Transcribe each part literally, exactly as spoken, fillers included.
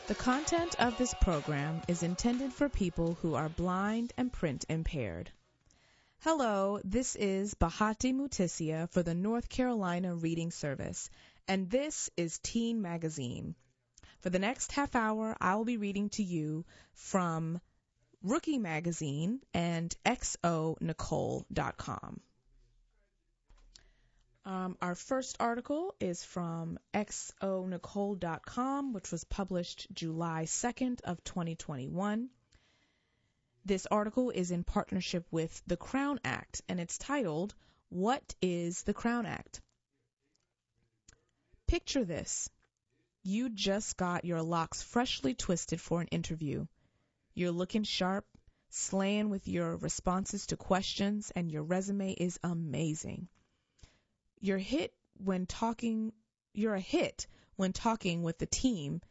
The content of this program is intended for people who are blind and print impaired. Hello, this is Bahati Mutisia for the North Carolina Reading Service, and this is Teen Magazine. For the next half hour, I will be reading to you from Rookie Magazine and x o nicole dot com. Um, our first article is from x o nicole dot com, which was published July second of twenty twenty-one. This article is in partnership with the Crown Act, and it's titled, What is the Crown Act? Picture this. You just got your locks freshly twisted for an interview. You're looking sharp, slaying with your responses to questions, and your resume is amazing. You're hit when talking, you're a hit when talking with the team.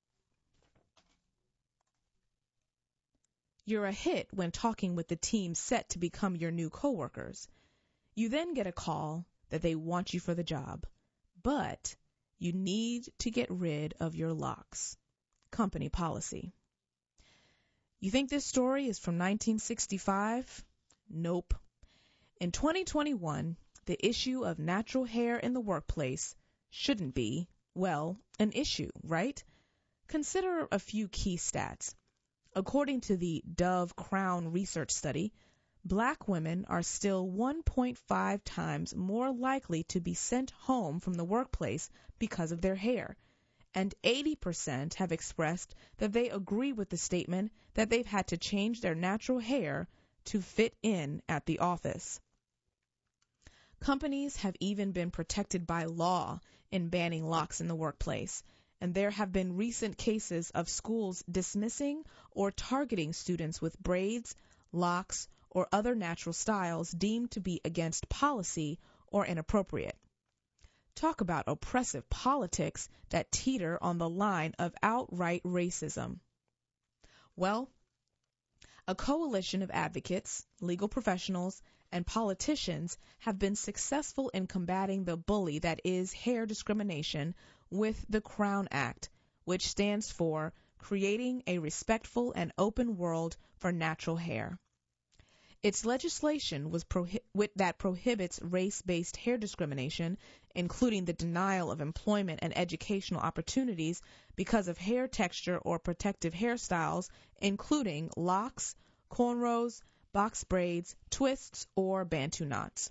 You're a hit when talking with the team set to become your new coworkers. You then get a call that they want you for the job, but you need to get rid of your locks. Company policy. You think this story is from nineteen sixty-five? Nope. In twenty twenty-one, the issue of natural hair in the workplace shouldn't be, well, an issue, right? Consider a few key stats. According to the Dove Crown research study, black women are still one point five times more likely to be sent home from the workplace because of their hair, and eighty percent have expressed that they agree with the statement that they've had to change their natural hair to fit in at the office. Companies have even been protected by law in banning locks in the workplace, and there have been recent cases of schools dismissing or targeting students with braids, locks, or other natural styles deemed to be against policy or inappropriate. Talk about oppressive politics that teeter on the line of outright racism. Well, a coalition of advocates, legal professionals, and politicians have been successful in combating the bully that is hair discrimination with the Crown Act, which stands for Creating a Respectful and Open World for Natural Hair. Its legislation was prohi- that prohibits race-based hair discrimination, including the denial of employment and educational opportunities because of hair texture or protective hairstyles, including locks, cornrows, box braids, twists, or bantu knots.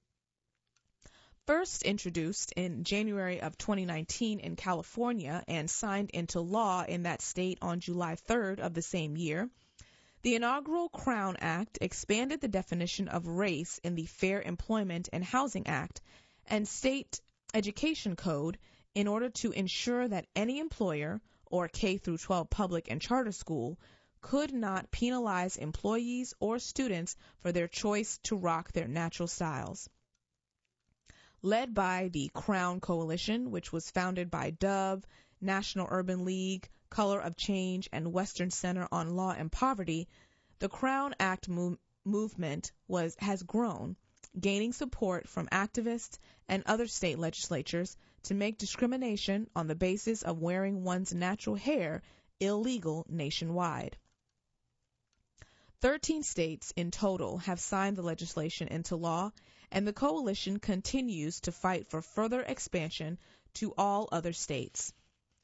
First introduced in January of twenty nineteen in California and signed into law in that state on July third of the same year, the inaugural Crown Act expanded the definition of race in the Fair Employment and Housing Act and State Education Code in order to ensure that any employer or K through twelve public and charter school could not penalize employees or students for their choice to rock their natural styles. Led by the Crown Coalition, which was founded by Dove, National Urban League, Color of Change, and Western Center on Law and Poverty, the Crown Act move, movement was has grown, gaining support from activists and other state legislatures to make discrimination on the basis of wearing one's natural hair illegal nationwide. Thirteen states in total have signed the legislation into law, and the coalition continues to fight for further expansion to all other states.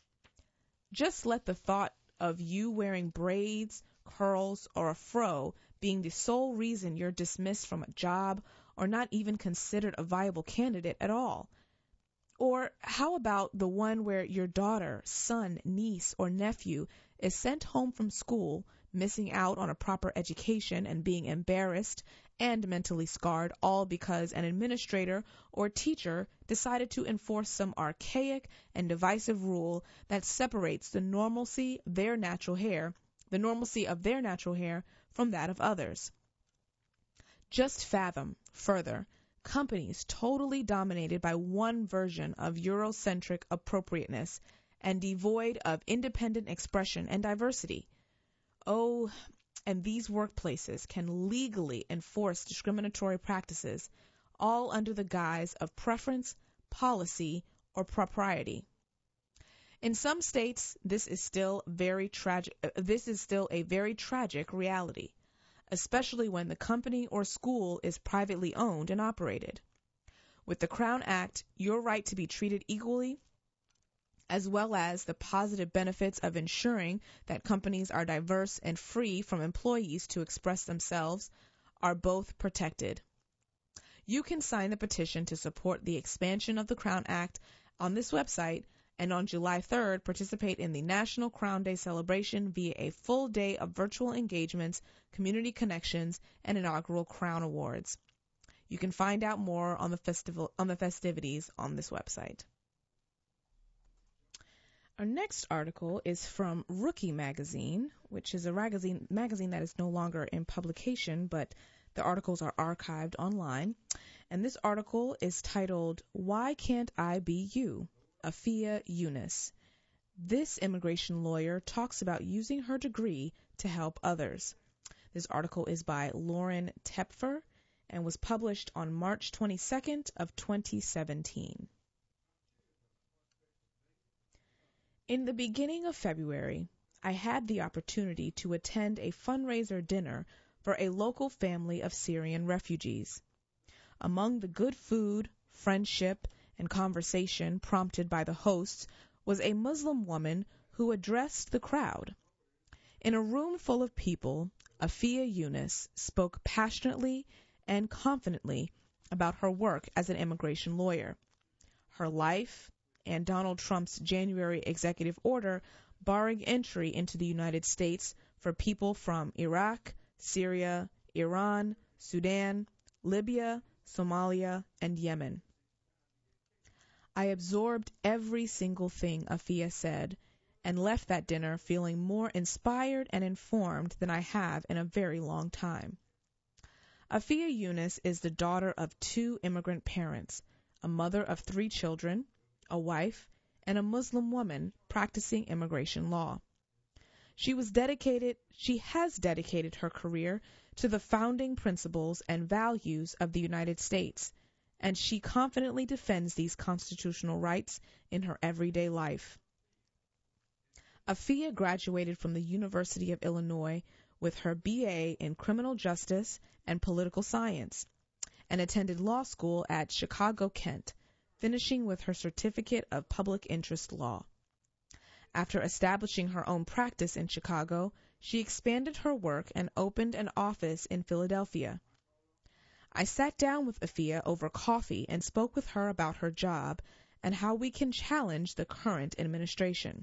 Just let the thought of you wearing braids, curls, or a fro being the sole reason you're dismissed from a job or not even considered a viable candidate at all. Or how about the one where your daughter, son, niece, or nephew is sent home from school missing out on a proper education and being embarrassed and mentally scarred, all because an administrator or teacher decided to enforce some archaic and divisive rule that separates the normalcy of their natural hair, the normalcy of their natural hair from that of others. Just fathom, further, companies totally dominated by one version of Eurocentric appropriateness and devoid of independent expression and diversity. Oh, and these workplaces can legally enforce discriminatory practices, all under the guise of preference, policy, or propriety. In some states, this is still very tragic. Uh, this is still a very tragic reality, especially when the company or school is privately owned and operated. With the Crown Act, your right to be treated equally, as well as the positive benefits of ensuring that companies are diverse and free from employees to express themselves, are both protected. You can sign the petition to support the expansion of the Crown Act on this website, and on July third, participate in the National Crown Day celebration via a full day of virtual engagements, community connections, and inaugural Crown Awards. You can find out more on the festival on the festivities on this website. Our next article is from Rookie Magazine, which is a magazine magazine that is no longer in publication, but the articles are archived online. And this article is titled, "Why Can't I Be You?" Afia Yunus. This immigration lawyer talks about using her degree to help others. This article is by Lauren Tepfer and was published on March twenty-second of twenty seventeen. In the beginning of February, I had the opportunity to attend a fundraiser dinner for a local family of Syrian refugees. Among the good food, friendship, and conversation prompted by the hosts was a Muslim woman who addressed the crowd. In a room full of people, Afia Yunus spoke passionately and confidently about her work as an immigration lawyer, her life, and Donald Trump's January executive order barring entry into the United States for people from Iraq, Syria, Iran, Sudan, Libya, Somalia, and Yemen. I absorbed every single thing Afia said and left that dinner feeling more inspired and informed than I have in a very long time. Afia Yunus is the daughter of two immigrant parents, a mother of three children, a wife, and a Muslim woman practicing immigration law. She was dedicated, she has dedicated her career to the founding principles and values of the United States, and she confidently defends these constitutional rights in her everyday life. Afia graduated from the University of Illinois with her B A in criminal justice and political science, and attended law school at Chicago-Kent, finishing with her certificate of public interest law. After establishing her own practice in Chicago, she expanded her work and opened an office in Philadelphia. I sat down with Afia over coffee and spoke with her about her job and how we can challenge the current administration.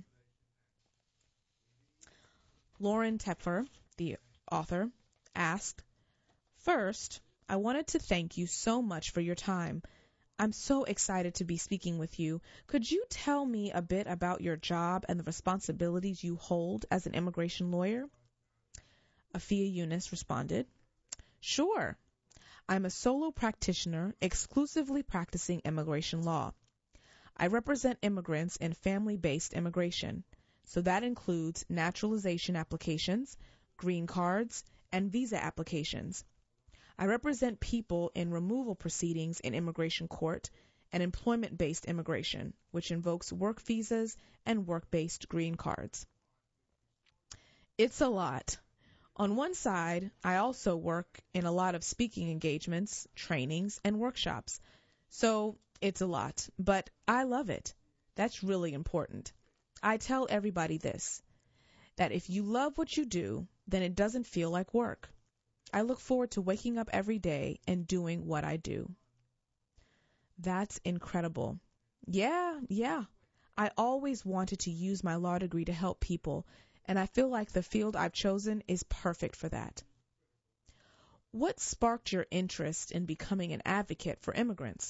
Lauren Tepfer, the author, asked, "First, I wanted to thank you so much for your time. I'm so excited to be speaking with you. Could you tell me a bit about your job and the responsibilities you hold as an immigration lawyer?" Afia Yunus responded, "Sure. I'm a solo practitioner exclusively practicing immigration law. I represent immigrants in family-based immigration, so that includes naturalization applications, green cards, and visa applications. I represent people in removal proceedings in immigration court and employment-based immigration, which invokes work visas and work-based green cards. It's a lot. On one side, I also work in a lot of speaking engagements, trainings, and workshops. So it's a lot, but I love it. That's really important. I tell everybody this, that if you love what you do, then it doesn't feel like work. I look forward to waking up every day and doing what I do." That's incredible. Yeah, yeah. I always wanted to use my law degree to help people, and I feel like the field I've chosen is perfect for that. What sparked your interest in becoming an advocate for immigrants?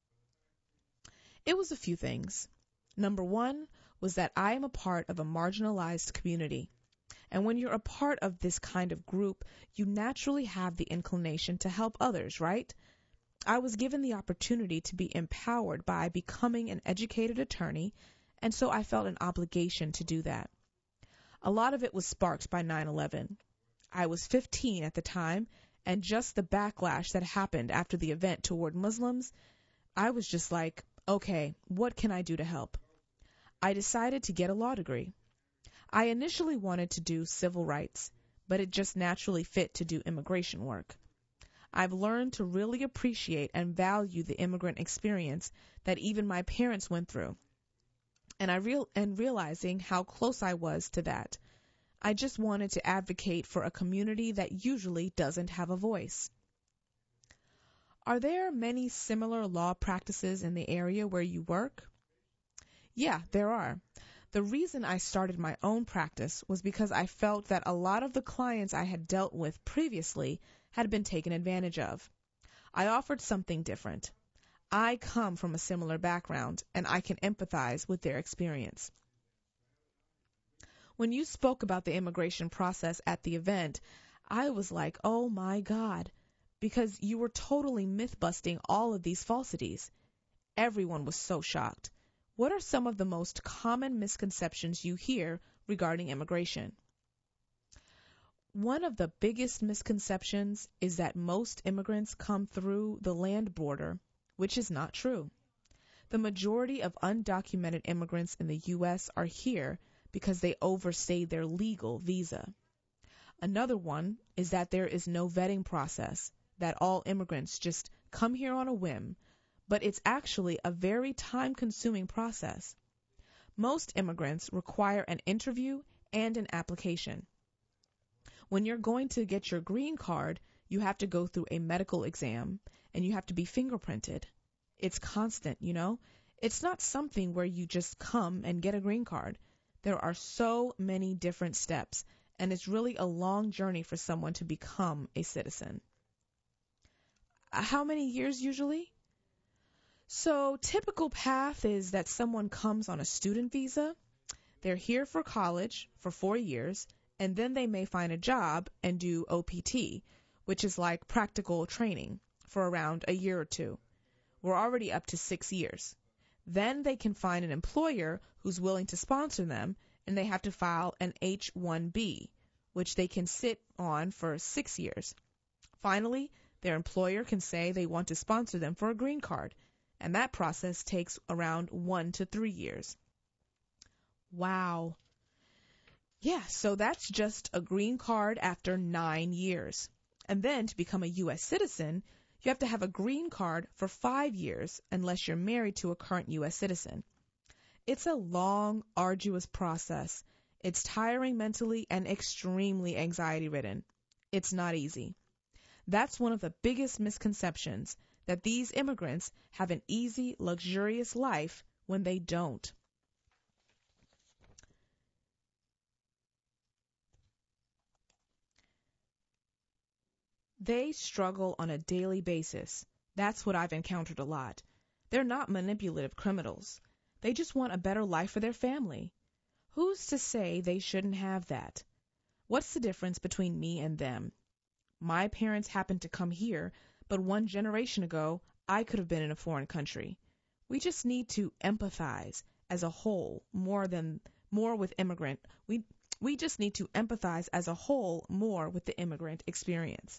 It was a few things. Number one was that I am a part of a marginalized community. And when you're a part of this kind of group, you naturally have the inclination to help others, right? I was given the opportunity to be empowered by becoming an educated attorney, and so I felt an obligation to do that. A lot of it was sparked by nine eleven. I was fifteen at the time, and just the backlash that happened after the event toward Muslims, I was just like, okay, what can I do to help? I decided to get a law degree. I initially wanted to do civil rights, but it just naturally fit to do immigration work. I've learned to really appreciate and value the immigrant experience that even my parents went through. And I real and realizing how close I was to that, I just wanted to advocate for a community that usually doesn't have a voice. Are there many similar law practices in the area where you work? Yeah, there are. The reason I started my own practice was because I felt that a lot of the clients I had dealt with previously had been taken advantage of. I offered something different. I come from a similar background, and I can empathize with their experience. When you spoke about the immigration process at the event, I was like, oh my God, because you were totally myth-busting all of these falsities. Everyone was so shocked. What are some of the most common misconceptions you hear regarding immigration? One of the biggest misconceptions is that most immigrants come through the land border, which is not true. The majority of undocumented immigrants in the U S are here because they overstayed their legal visa. Another one is that there is no vetting process, that all immigrants just come here on a whim, but it's actually a very time-consuming process. Most immigrants require an interview and an application. When you're going to get your green card, you have to go through a medical exam, and you have to be fingerprinted. It's constant, you know? It's not something where you just come and get a green card. There are so many different steps, and it's really a long journey for someone to become a citizen. How many years usually? So, typical path is that someone comes on a student visa, they're here for college for four years, and then they may find a job and do O P T, which is like practical training, for around a year or two. We're already up to six years. Then they can find an employer who's willing to sponsor them, and they have to file an H one B, which they can sit on for six years. Finally, their employer can say they want to sponsor them for a green card, and that process takes around one to three years. Wow. Yeah, so that's just a green card after nine years. And then to become a U S citizen, you have to have a green card for five years unless you're married to a current U S citizen. It's a long, arduous process. It's tiring mentally and extremely anxiety-ridden. It's not easy. That's one of the biggest misconceptions, that these immigrants have an easy, luxurious life when they don't. They struggle on a daily basis. That's what I've encountered a lot. They're not manipulative criminals. They just want a better life for their family. Who's to say they shouldn't have that? What's the difference between me and them? My parents happened to come here, but one generation ago, I could have been in a foreign country. We just need to empathize as a whole more than more with immigrant. We we just need to empathize as a whole more with the immigrant experience.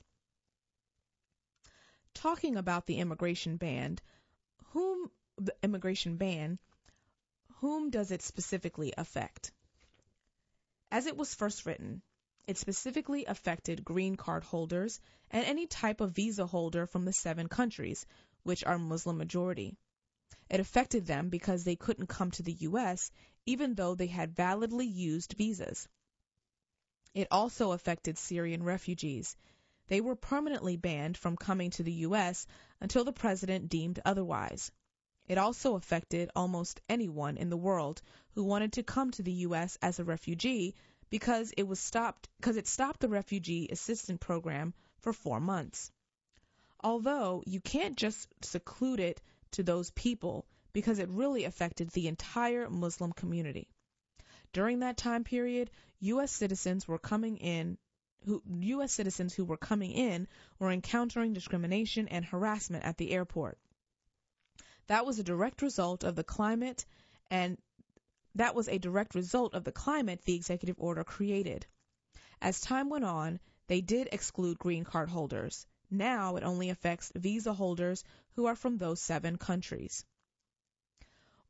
Talking about the immigration ban, whom the immigration ban, whom does it specifically affect? As it was first written, it specifically affected green card holders and any type of visa holder from the seven countries, which are Muslim majority. It affected them because they couldn't come to the U S even though they had validly used visas. It also affected Syrian refugees. They were permanently banned from coming to the U S until the president deemed otherwise. It also affected almost anyone in the world who wanted to come to the U S as a refugee because it was stopped because it stopped the refugee assistance program for four months. Although you can't just seclude it to those people because it really affected the entire Muslim community. During that time period, U S citizens were coming in who U S citizens who were coming in were encountering discrimination and harassment at the airport. That was a direct result of the climate and that was a direct result of the climate the executive order created. As time went on, they did exclude green card holders. Now it only affects visa holders who are from those seven countries.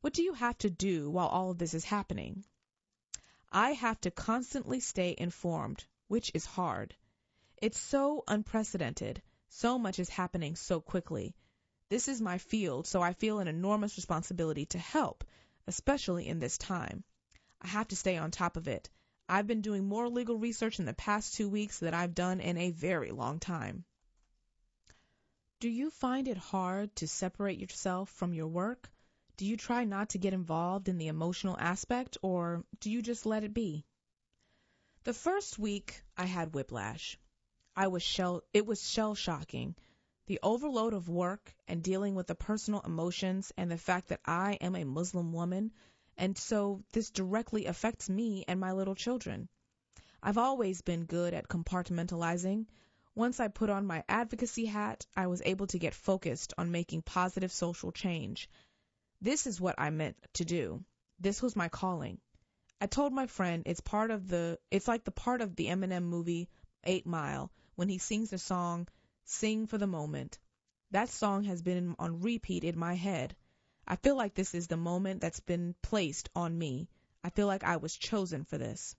What do you have to do while all of this is happening? I have to constantly stay informed, which is hard. It's so unprecedented. So much is happening so quickly. This is my field, so I feel an enormous responsibility to help, especially in this time. I have to stay on top of it. I've been doing more legal research in the past two weeks than I've done in a very long time. Do you find it hard to separate yourself from your work? Do you try not to get involved in the emotional aspect, or do you just let it be? The first week, I had whiplash. I was shell, it was shell-shocking. The overload of work and dealing with the personal emotions and the fact that I am a Muslim woman, and so this directly affects me and my little children. I've always been good at compartmentalizing. Once I put on my advocacy hat, I was able to get focused on making positive social change. This is what I meant to do. This was my calling. I told my friend it's part of the it's like the part of the Eminem movie Eight Mile when he sings the song Sing for the Moment. That song has been on repeat in my head. I feel like this is the moment that's been placed on me. I feel like I was chosen for this.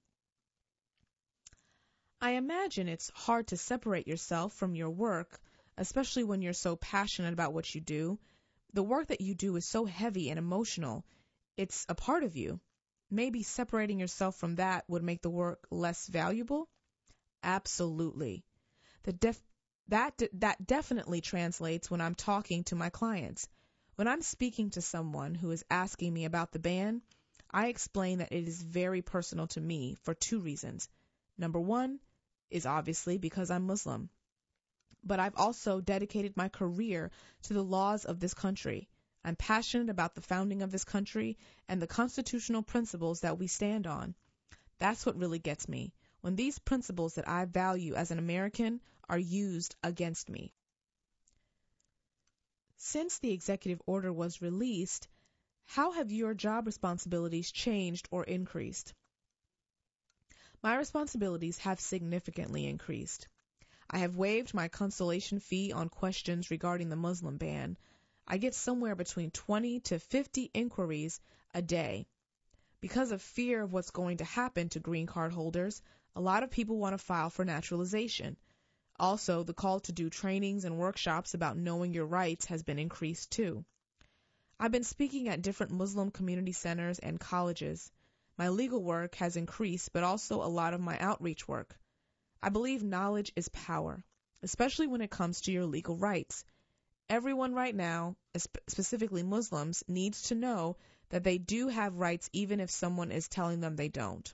I imagine it's hard to separate yourself from your work, especially when you're so passionate about what you do. The work that you do is so heavy and emotional. It's a part of you. Maybe separating yourself from that would make the work less valuable? Absolutely. The def- that, de- that definitely translates when I'm talking to my clients. When I'm speaking to someone who is asking me about the ban, I explain that it is very personal to me for two reasons. Number one is obviously because I'm Muslim. But I've also dedicated my career to the laws of this country. I'm passionate about the founding of this country and the constitutional principles that we stand on. That's what really gets me, when these principles that I value as an American are used against me. Since the executive order was released, how have your job responsibilities changed or increased? My responsibilities have significantly increased. I have waived my consultation fee on questions regarding the Muslim ban. I get somewhere between twenty to fifty inquiries a day. Because of fear of what's going to happen to green card holders, a lot of people want to file for naturalization. Also, the call to do trainings and workshops about knowing your rights has been increased too. I've been speaking at different Muslim community centers and colleges. My legal work has increased, but also a lot of my outreach work. I believe knowledge is power, especially when it comes to your legal rights. Everyone right now, specifically Muslims, needs to know that they do have rights even if someone is telling them they don't.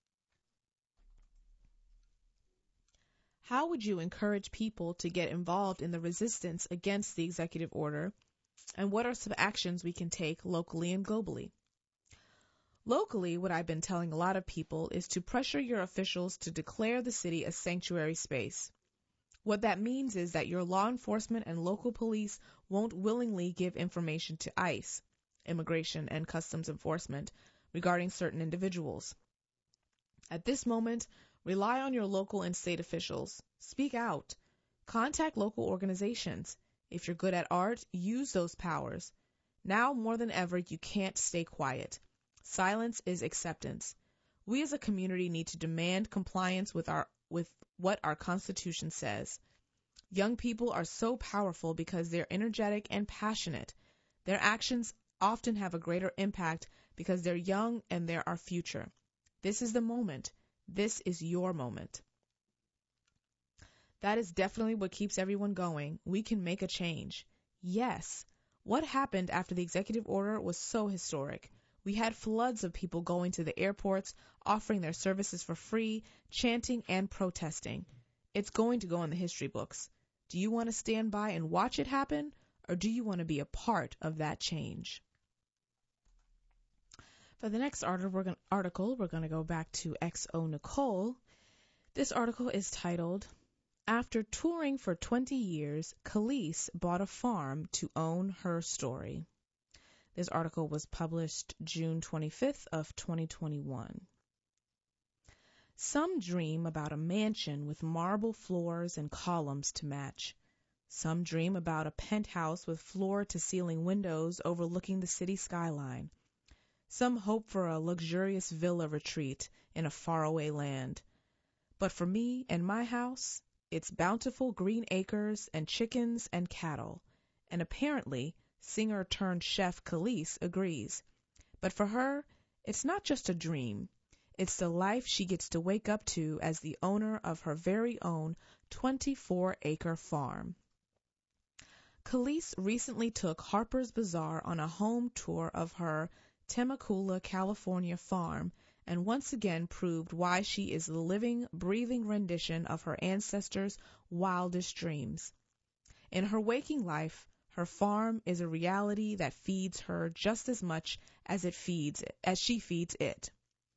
How would you encourage people to get involved in the resistance against the executive order, and what are some actions we can take locally and globally? Locally, what I've been telling a lot of people is to pressure your officials to declare the city a sanctuary space. What that means is that your law enforcement and local police won't willingly give information to ICE, Immigration and Customs Enforcement, regarding certain individuals. At this moment, rely on your local and state officials. Speak out. Contact local organizations. If you're good at art, use those powers. Now more than ever, you can't stay quiet. Silence is acceptance. We as a community need to demand compliance with our with what our Constitution says. Young people are so powerful because they're energetic and passionate. Their actions often have a greater impact because they're young and they're our future. This is the moment. This is your moment. That is definitely what keeps everyone going. We can make a change. Yes. What happened after the executive order was so historic. We had floods of people going to the airports, offering their services for free, chanting and protesting. It's going to go in the history books. Do you want to stand by and watch it happen, or do you want to be a part of that change? For the next article, we're going to go back to X O Nicole. This article is titled, After Touring for twenty years, Khalees Bought a Farm to Own Her Story. This article was published June twenty-fifth of twenty twenty-one. Some dream about a mansion with marble floors and columns to match. Some dream about a penthouse with floor-to-ceiling windows overlooking the city skyline. Some hope for a luxurious villa retreat in a faraway land. But for me and my house, it's bountiful green acres and chickens and cattle. And apparently, singer-turned-chef Khalees agrees. But for her, it's not just a dream. It's the life she gets to wake up to as the owner of her very own twenty-four acre farm. Khalees recently took Harper's Bazaar on a home tour of her Temecula, California farm and once again proved why she is the living, breathing rendition of her ancestors' wildest dreams. In her waking life, her farm is a reality that feeds her just as much as it feeds it, as she feeds it.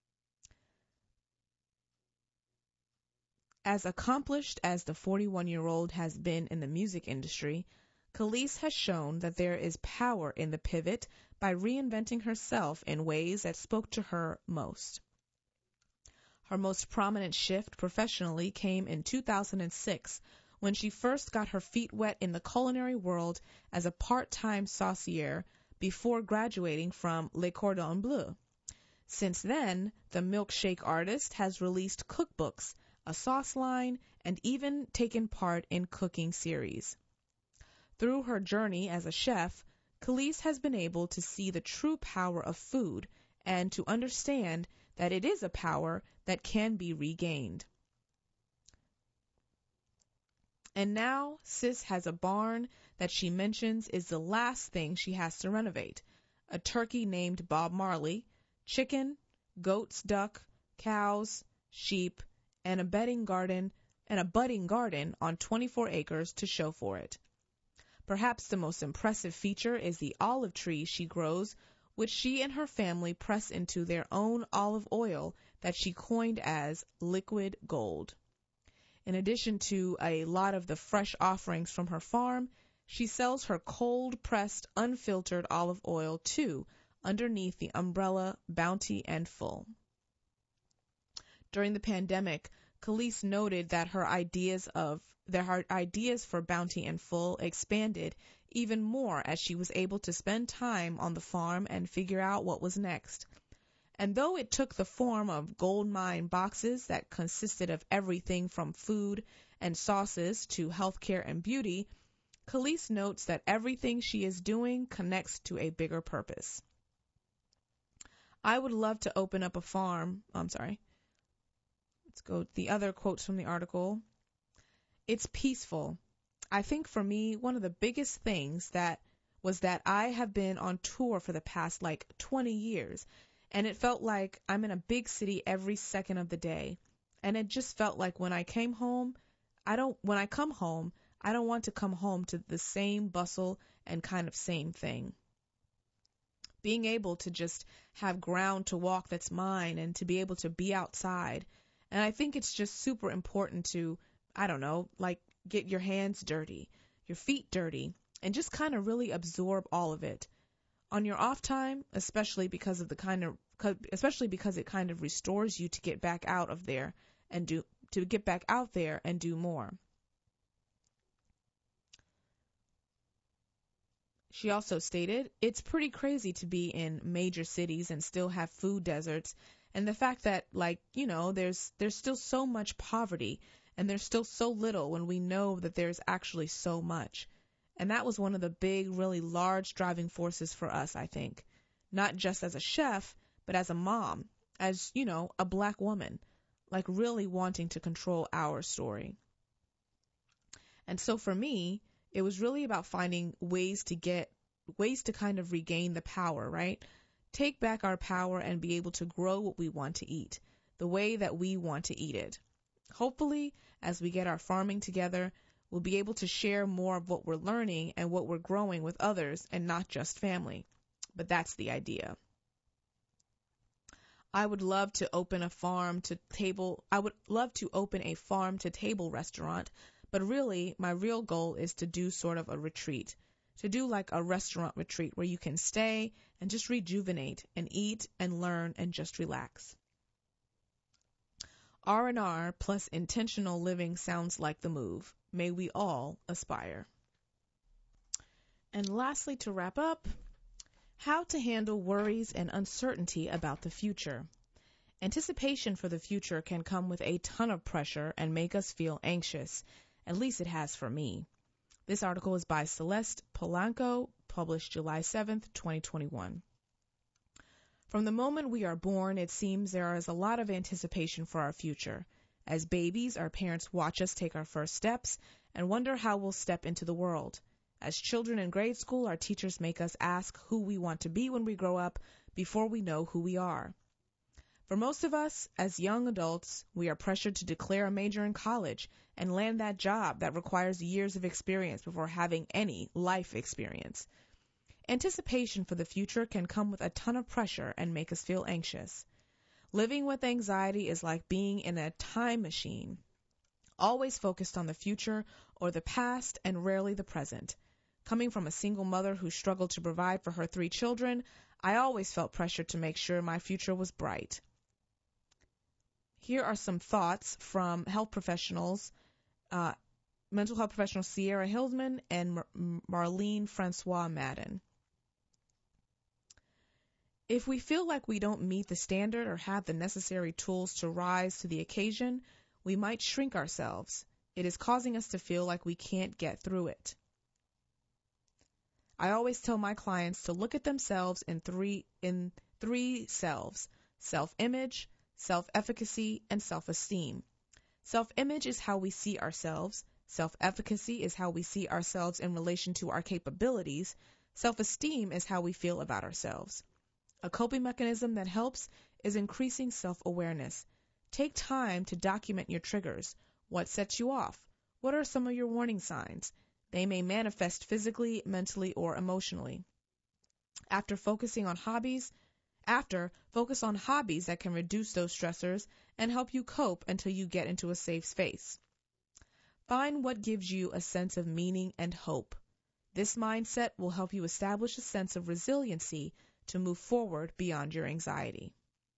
As accomplished as the forty-one-year-old has been in the music industry, Khalees has shown that there is power in the pivot by reinventing herself in ways that spoke to her most. Her most prominent shift professionally came in two thousand six when she first got her feet wet in the culinary world as a part-time saucier before graduating from Le Cordon Bleu. Since then, the milkshake artist has released cookbooks, a sauce line, and even taken part in cooking series. Through her journey as a chef, Khalees has been able to see the true power of food and to understand that it is a power that can be regained. And now, Sis has a barn that she mentions is the last thing she has to renovate. A turkey named Bob Marley, chicken, goats, duck, cows, sheep, and a bedding garden and a budding garden on twenty-four acres to show for it. Perhaps the most impressive feature is the olive tree she grows, which she and her family press into their own olive oil that she coined as liquid gold. In addition to a lot of the fresh offerings from her farm, she sells her cold-pressed, unfiltered olive oil, too, underneath the umbrella Bounty and Full. During the pandemic, Khalees noted that her ideas of that her ideas for Bounty and Full expanded even more as she was able to spend time on the farm and figure out what was next. And though it took the form of gold mine boxes that consisted of everything from food and sauces to healthcare and beauty, Khalees notes that everything she is doing connects to a bigger purpose. I would love to open up a farm. I'm sorry. Let's go the other quotes from the article. It's peaceful. I think for me, one of the biggest things that was that I have been on tour for the past like twenty years. And it felt like I'm in a big city every second of the day. And it just felt like when I came home, I don't, when I come home, I don't want to come home to the same bustle and kind of same thing. Being able to just have ground to walk that's mine and to be able to be outside. And I think it's just super important to, I don't know, like get your hands dirty, your feet dirty, and just kind of really absorb all of it. On your off time, especially because of the kind of, especially because it kind of restores you to get back out of there and do, to get back out there and do more. She also stated, it's pretty crazy to be in major cities and still have food deserts. And the fact that, like, you know, there's, there's still so much poverty and there's still so little when we know that there's actually so much. And that was one of the big, really large driving forces for us, I think. Not just as a chef, but as a mom, as, you know, a black woman, like really wanting to control our story. And so for me, it was really about finding ways to get, ways to kind of regain the power, right? Take back our power and be able to grow what we want to eat, the way that we want to eat it. Hopefully, as we get our farming together, we'll be able to share more of what we're learning and what we're growing with others and not just family. But that's the idea. I would love to open a farm to table, I would love to open a farm to table restaurant, but really my real goal is to do sort of a retreat, to do like a restaurant retreat where you can stay and just rejuvenate and eat and learn and just relax. R and R plus intentional living sounds like the move. May we all aspire. And lastly, to wrap up, how to handle worries and uncertainty about the future. Anticipation for the future can come with a ton of pressure and make us feel anxious. At least it has for me. This article is by Celeste Polanco, published July seventh, twenty twenty-one. From the moment we are born, it seems there is a lot of anticipation for our future. As babies, our parents watch us take our first steps and wonder how we'll step into the world. As children in grade school, our teachers make us ask who we want to be when we grow up before we know who we are. For most of us, as young adults, we are pressured to declare a major in college and land that job that requires years of experience before having any life experience. Anticipation for the future can come with a ton of pressure and make us feel anxious. Living with anxiety is like being in a time machine, always focused on the future or the past and rarely the present. Coming from a single mother who struggled to provide for her three children, I always felt pressure to make sure my future was bright. Here are some thoughts from health professionals, uh, mental health professional Sierra Hildman and Mar- Marlene Francois Madden. If we feel like we don't meet the standard or have the necessary tools to rise to the occasion, we might shrink ourselves. It is causing us to feel like we can't get through it. I always tell my clients to look at themselves in three in three selves: self-image, self-efficacy, and self-esteem. Self-image is how we see ourselves. Self-efficacy is how we see ourselves in relation to our capabilities. Self-esteem is how we feel about ourselves. A coping mechanism that helps is increasing self-awareness. Take time to document your triggers. What sets you off? What are some of your warning signs? They may manifest physically, mentally, or emotionally. After focusing on hobbies, after, focus on hobbies that can reduce those stressors and help you cope until you get into a safe space. Find what gives you a sense of meaning and hope. This mindset will help you establish a sense of resiliency to move forward beyond your anxiety.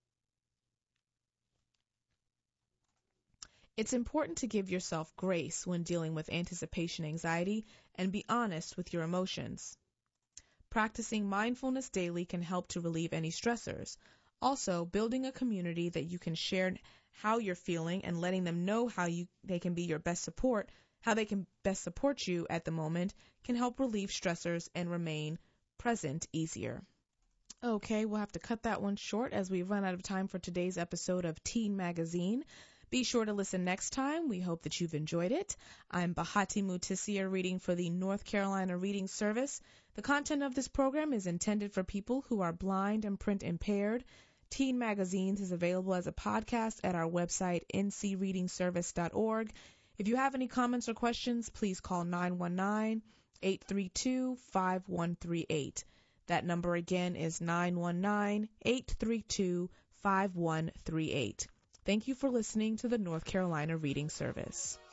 It's important to give yourself grace when dealing with anticipation anxiety and be honest with your emotions. Practicing mindfulness daily can help to relieve any stressors. Also, building a community that you can share how you're feeling and letting them know how you they can be your best support, how they can best support you at the moment can help relieve stressors and remain present easier. Okay, we'll have to cut that one short as we've run out of time for today's episode of Teen Magazine. Be sure to listen next time. We hope that you've enjoyed it. I'm Bahati Mutisia reading for the North Carolina Reading Service. The content of this program is intended for people who are blind and print impaired. Teen Magazines is available as a podcast at our website, n c reading service dot org. If you have any comments or questions, please call nine one nine, eight three two, five one three eight. That number again is nine one nine, eight three two, five one three eight. Thank you for listening to the North Carolina Reading Service.